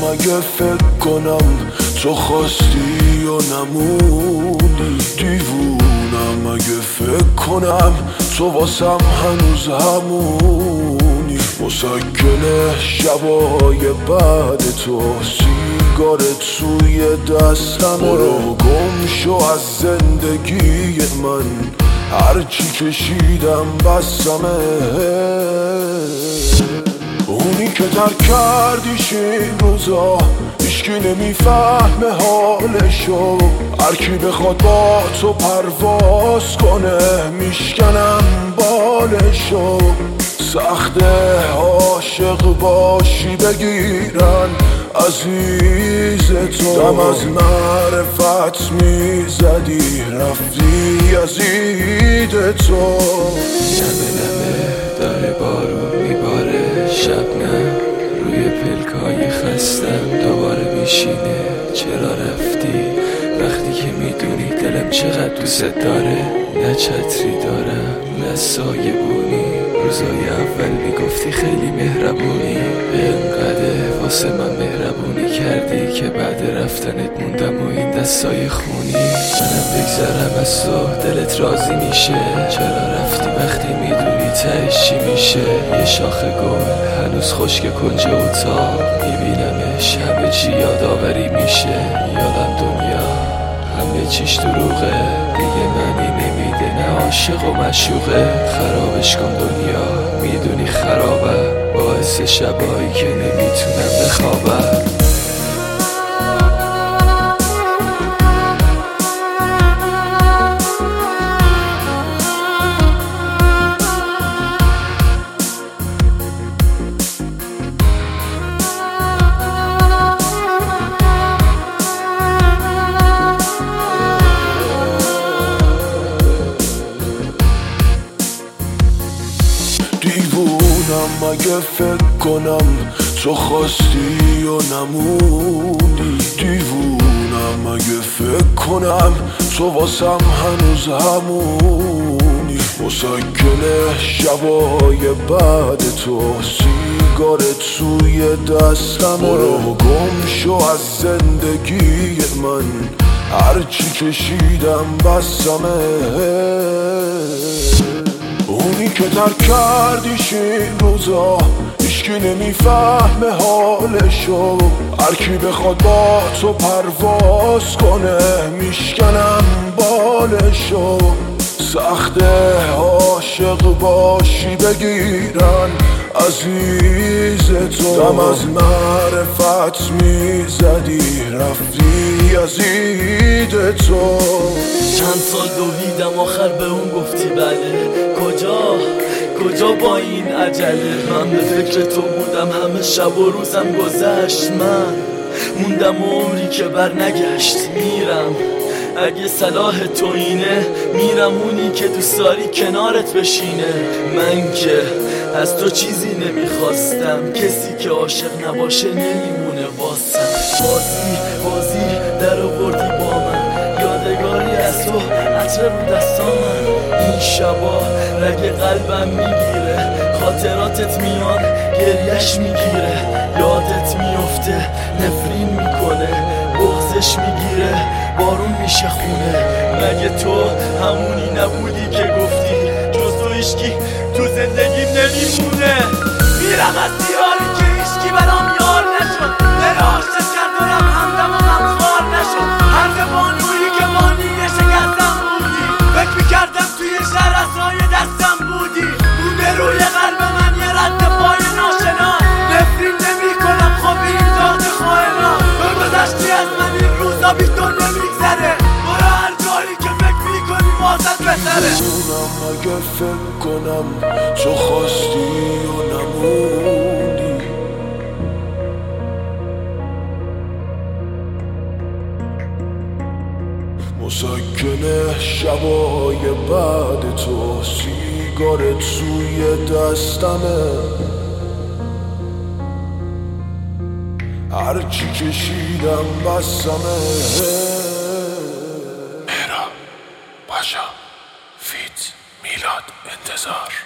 اگه فکر کنم تو خواستی و نمونی، دیوونم اگه فکر کنم تو واسم هنوز همونی. مسکن شبای بعد تو سیگارت توی دستمه، برو گم شو از زندگی من، هرچی کشیدم بسمه. اونی که ترک کردیش این روزا هیچکی نمیفهمه حالشو، هرکی بخواد با تو پرواز کنه میشکنم بالشو. سخته عاشق باشی بگیرن عزیز تو، دم از معرفت میزدی رفتی از اید تو. نمه نمه داره بارون میباره، شبنم روی پلکای خستم دوباره میشینه. چرا رفتی وقتی که میدونی دلم چقدر دوست داره؟ نه چتری دارم نه سایه بونی، روزای اول میگفتی خیلی مهربونی، اینقدر واسه من مهربونی کردی که بعد رفتنت موندم و این دستای خونی. منم بگذرم از تو دلت راضی میشه؟ چرا رفتی وقتی میدونی تهش چی میشه؟ یه شاخه گل هنوز خشک کنج اتاق میبینمش، همه چی یادآوری میشه. یادم دنیا همه چیش دروغه، دیگه معنی نمیده نه عاشق و مشوقه. خرابش کن دنیا میدونی خرابه، باعث شبایی که نمیتونم بخوابم. دیوونم اگه فکر کنم تو خواستی و نمونی، دیوونم اگه فکر کنم تو واسم هنوز همونی. مسکن شبای بعد تو سیگارت توی دستمه، برو گم شو از زندگی من، هرچی کشیدم بسمه. اونی که ترک کردیش این روزا هیچکی نمیفهمه حالشو، هرکی بخواد با تو پرواز کنه میشکنم بالشو. سخته عاشق باشی بگیرن عزیز تو، دم از معرفت میزدی رفتی از اید تو. چند سال دویدم آخر به اون گفتی بله، کجا با این عجله؟ من به فکر تو بودم همه شب و روزم گذشت، من موندم عمری که بر نگشت. میرم اگه صلاح تو اینه، میرم اونی که دوست داری کنارت بشینه. من که از تو چیزی نمیخواستم، کسی که عاشق نباشه نمیمونه واسم. بازی در آوردی با من، یادگاری از تو عطر رو دستامم. این شبا رگ قلبم میگیره، خاطراتت میان گریش میگیره. یادت میفته نفرین میکنه، بغضش میگیره بارون میشه خونه. مگه تو همونی نبودی که گفتی جز تو هیچکی تو زندگیم نمیمونه؟ میرم از دیاری که هیچکی برام یار نشد، دل عاشق کرد و رم همدم و غمخوار نشد. هر بانویی که بانیه شکستم بودی، فکر میکردم توی شهر اسرای دستم بودی. بوده روی قلب من یه رد پای ناشنا، نفرین نمی کنم خب این داغ خواهنا. گذشتی از من این روزا بی تو نمیگذره، برو هر جایی که فکر میکنی واسط بهتره. دیوونم اگه فکر کنم تو خواستی و نمونی، مسکن شبای بعد تو سیگارت توی دستمه، هرچی کشیدم بسمه. مهراب پاشا فیت میلاد انتظار.